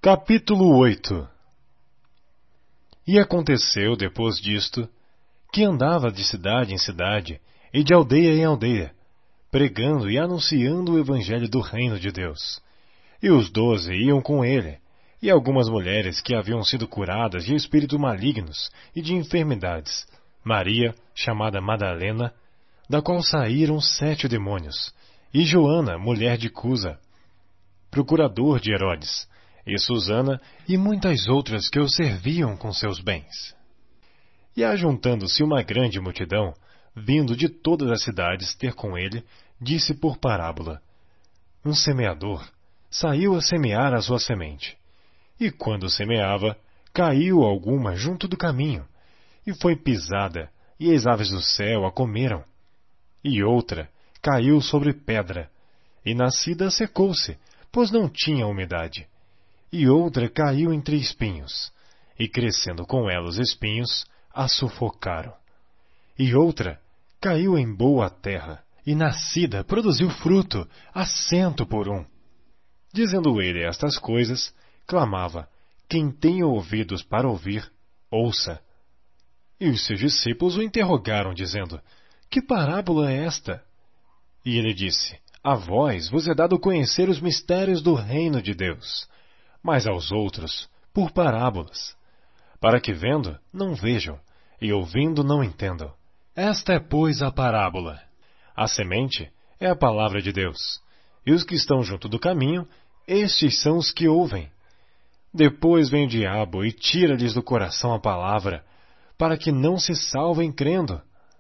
Capítulo 8. E aconteceu, depois disto, que andava de cidade em cidade e de aldeia em aldeia, pregando e anunciando o evangelho do reino de Deus. E os 12 iam com ele, e algumas mulheres que haviam sido curadas de espíritos malignos e de enfermidades, Maria, chamada Madalena, da qual saíram 7 demônios, e Joana, mulher de Cusa, procurador de Herodes, e Susana, e muitas outras que o serviam com seus bens. E ajuntando-se uma grande multidão, vindo de todas as cidades ter com ele, disse por parábola: Um semeador saiu a semear a sua semente. E quando semeava, caiu alguma junto do caminho, e foi pisada, e as aves do céu a comeram. E outra caiu sobre pedra, e nascida secou-se, pois não tinha umidade. E outra caiu entre espinhos, e crescendo com ela os espinhos, a sufocaram. E outra caiu em boa terra, e nascida produziu fruto, a 100 por 1. Dizendo ele estas coisas, clamava: Quem tem ouvidos para ouvir, ouça. E os seus discípulos o interrogaram, dizendo: Que parábola é esta? E ele disse: A vós vos é dado conhecer os mistérios do reino de Deus, mas aos outros, por parábolas, para que vendo, não vejam, e ouvindo, não entendam. Esta é, pois, a parábola. A semente é a palavra de Deus, e os que estão junto do caminho, estes são os que ouvem. Depois vem o diabo e tira-lhes do coração a palavra, para que não se salvem crendo.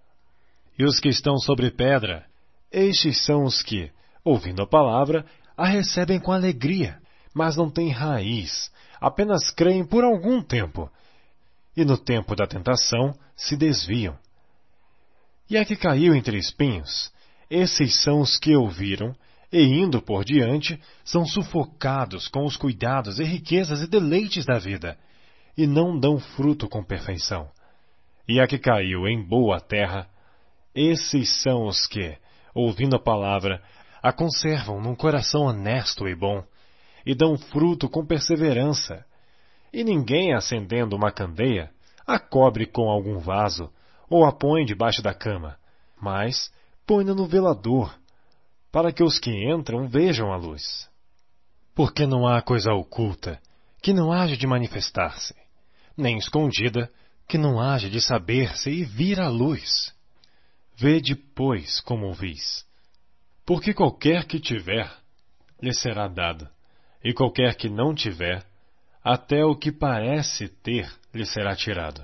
E os que estão sobre pedra, estes são os que, ouvindo a palavra, a recebem com alegria, mas não têm raiz, apenas creem por algum tempo, e no tempo da tentação se desviam. E a que caiu entre espinhos, esses são os que ouviram, e indo por diante, são sufocados com os cuidados e riquezas e deleites da vida, e não dão fruto com perfeição. E a que caiu em boa terra, esses são os que, ouvindo a palavra, a conservam num coração honesto e bom, e dão fruto com perseverança. E ninguém, acendendo uma candeia, a cobre com algum vaso, ou a põe debaixo da cama, mas põe-na no velador, para que os que entram vejam a luz. Porque não há coisa oculta, que não haja de manifestar-se, nem escondida, que não haja de saber-se e vir à luz. Vede, pois, como ouvis. Porque qualquer que tiver, lhe será dado, e qualquer que não tiver, até o que parece ter lhe será tirado.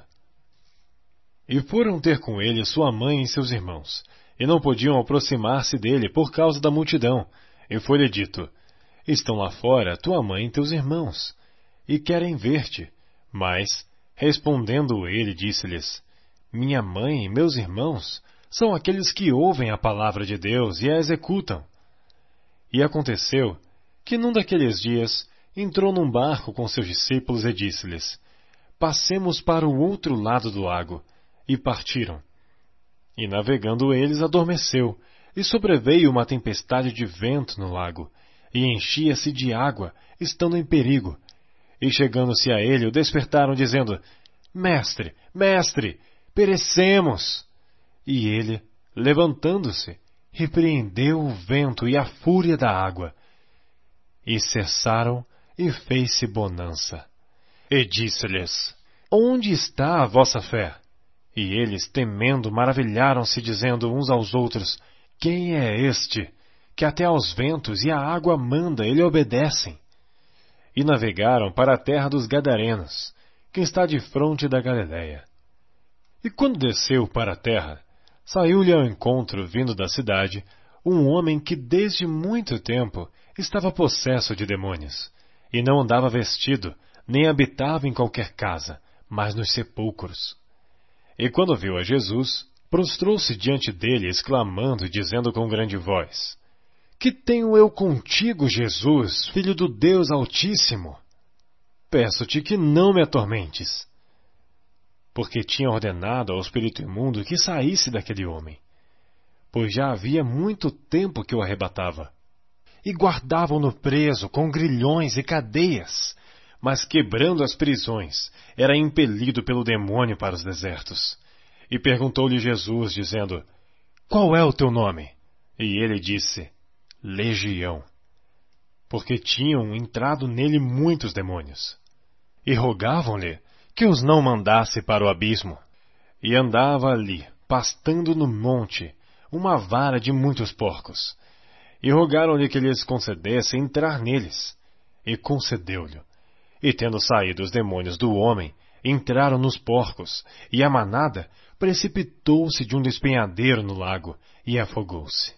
E foram ter com ele sua mãe e seus irmãos, e não podiam aproximar-se dele por causa da multidão, e foi-lhe dito: Estão lá fora tua mãe e teus irmãos, e querem ver-te. Mas, respondendo ele, disse-lhes: Minha mãe e meus irmãos são aqueles que ouvem a palavra de Deus e a executam. E aconteceu que num daqueles dias entrou num barco com seus discípulos e disse-lhes: Passemos para o outro lado do lago. E partiram. E navegando eles adormeceu, e sobreveio uma tempestade de vento no lago, e enchia-se de água, estando em perigo. E chegando-se a ele, o despertaram, dizendo: Mestre, mestre, perecemos! E ele, levantando-se, repreendeu o vento e a fúria da água. E cessaram, e fez-se bonança. E disse-lhes: Onde está a vossa fé? E eles, temendo, maravilharam-se, dizendo uns aos outros: Quem é este, que até aos ventos e à água manda, e lhe obedecem? E navegaram para a terra dos Gadarenos, que está defronte da Galiléia. E quando desceu para a terra, saiu-lhe ao encontro, vindo da cidade, um homem que desde muito tempo estava possesso de demônios, e não andava vestido, nem habitava em qualquer casa, mas nos sepulcros. E quando viu a Jesus, prostrou-se diante dele, exclamando e dizendo com grande voz: Que tenho eu contigo, Jesus, Filho do Deus Altíssimo? Peço-te que não me atormentes. Porque tinha ordenado ao espírito imundo que saísse daquele homem, pois já havia muito tempo que o arrebatava. E guardavam-no preso com grilhões e cadeias, mas quebrando as prisões, era impelido pelo demônio para os desertos. E perguntou-lhe Jesus, dizendo: Qual é o teu nome? E ele disse: Legião, porque tinham entrado nele muitos demônios. E rogavam-lhe que os não mandasse para o abismo. E andava ali, pastando no monte, uma vara de muitos porcos. E rogaram-lhe que lhes concedesse entrar neles. E concedeu-lhe. E tendo saído os demônios do homem, entraram nos porcos, e a manada precipitou-se de um despenhadeiro no lago, e afogou-se.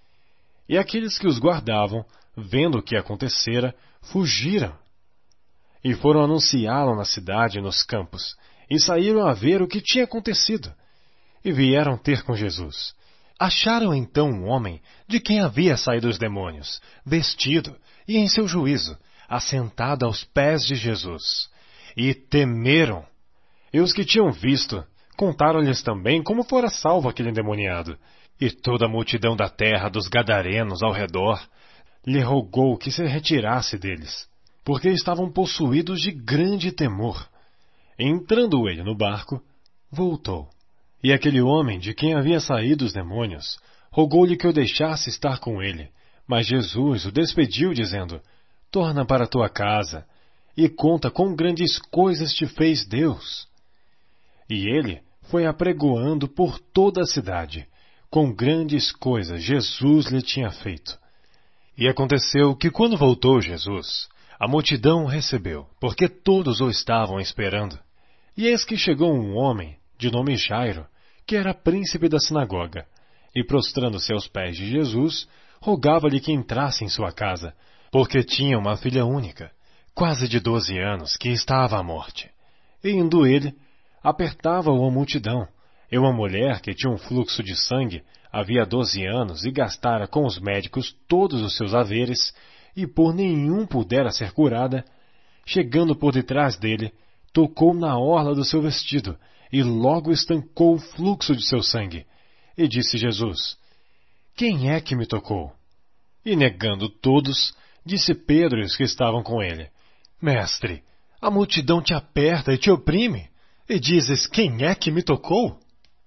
E aqueles que os guardavam, vendo o que acontecera, fugiram. E foram anunciá-lo na cidade e nos campos, e saíram a ver o que tinha acontecido. E vieram ter com Jesus. Acharam então um homem de quem havia saído os demônios, vestido e em seu juízo, assentado aos pés de Jesus. E temeram. E os que tinham visto, contaram-lhes também como fora salvo aquele endemoniado. E toda a multidão da terra dos gadarenos ao redor lhe rogou que se retirasse deles, porque estavam possuídos de grande temor. Entrando ele no barco, voltou. E aquele homem de quem havia saído os demônios rogou-lhe que o deixasse estar com ele. Mas Jesus o despediu, dizendo: Torna para tua casa e conta quão grandes coisas te fez Deus. E ele foi apregoando por toda a cidade, quão grandes coisas Jesus lhe tinha feito. E aconteceu que, quando voltou Jesus, a multidão o recebeu, porque todos o estavam esperando. E eis que chegou um homem, de nome Jairo, que era príncipe da sinagoga, e prostrando-se aos pés de Jesus, rogava-lhe que entrasse em sua casa, porque tinha uma filha única, quase de 12 anos, que estava à morte. E indo ele, apertava-o a multidão, e uma mulher que tinha um fluxo de sangue havia 12 anos e gastara com os médicos todos os seus haveres, e por nenhum pudera ser curada, chegando por detrás dele, tocou na orla do seu vestido, e logo estancou o fluxo de seu sangue. E disse Jesus: Quem é que me tocou? E negando todos, disse Pedro e os que estavam com ele: Mestre, a multidão te aperta e te oprime, e dizes: Quem é que me tocou?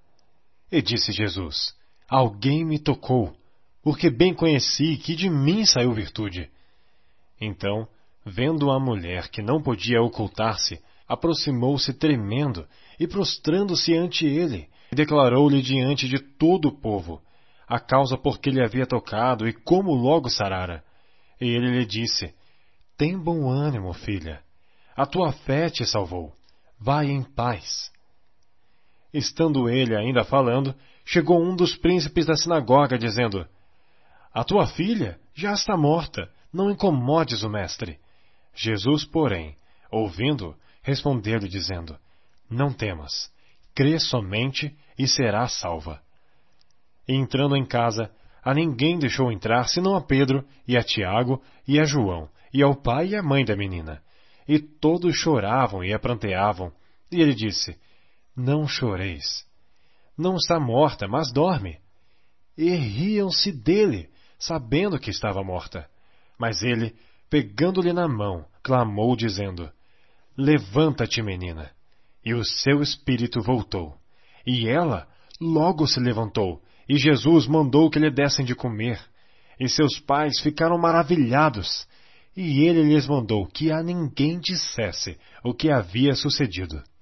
E disse Jesus: Alguém me tocou, porque bem conheci que de mim saiu virtude. Então, vendo a mulher que não podia ocultar-se, aproximou-se tremendo e prostrando-se ante ele, declarou-lhe diante de todo o povo a causa por que lhe havia tocado e como logo sarara. E ele lhe disse: Tem bom ânimo, filha, a tua fé te salvou, vai em paz. Estando ele ainda falando, chegou um dos príncipes da sinagoga, dizendo: A tua filha já está morta, não incomodes o mestre. Jesus, porém, ouvindo, respondeu-lhe dizendo: Não temas, crê somente e serás salva. E entrando em casa, a ninguém deixou entrar senão a Pedro e a Tiago e a João e ao pai e à mãe da menina. E todos choravam e a pranteavam. E ele disse: Não choreis. Não está morta, mas dorme. E riam-se dele, sabendo que estava morta. Mas ele, pegando-lhe na mão, clamou, dizendo: Levanta-te, menina. E o seu espírito voltou. E ela logo se levantou, e Jesus mandou que lhe dessem de comer. E seus pais ficaram maravilhados. E ele lhes mandou que a ninguém dissesse o que havia sucedido.